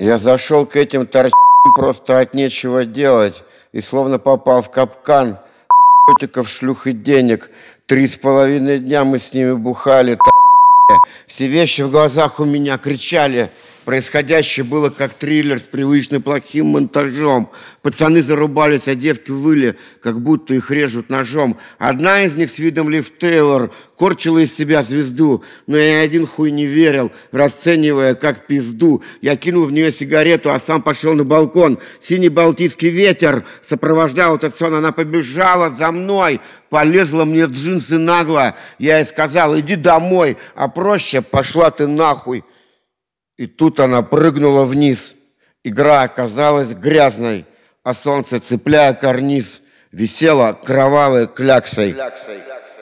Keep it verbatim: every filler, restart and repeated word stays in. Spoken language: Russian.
Я зашел к этим торчам просто от нечего делать и словно попал в капкан. Котиков, шлюх и денег. Три с половиной дня мы с ними бухали. Все вещи в глазах у меня кричали. Происходящее было как триллер с привычно плохим монтажом. Пацаны зарубались, а девки выли, как будто их режут ножом. Одна из них с видом Лив Тейлор корчила из себя звезду, но я один хуй не верил, расценивая как пизду. Я кинул в нее сигарету, а сам пошел на балкон. Синий балтийский ветер сопровождал этот сон. Она побежала за мной, полезла мне в джинсы нагло. Я ей сказал: иди домой, а проще пошла ты нахуй. И тут она прыгнула вниз. Игра оказалась грязной, а солнце, цепляя карниз, висело кровавой кляксой. кляксой.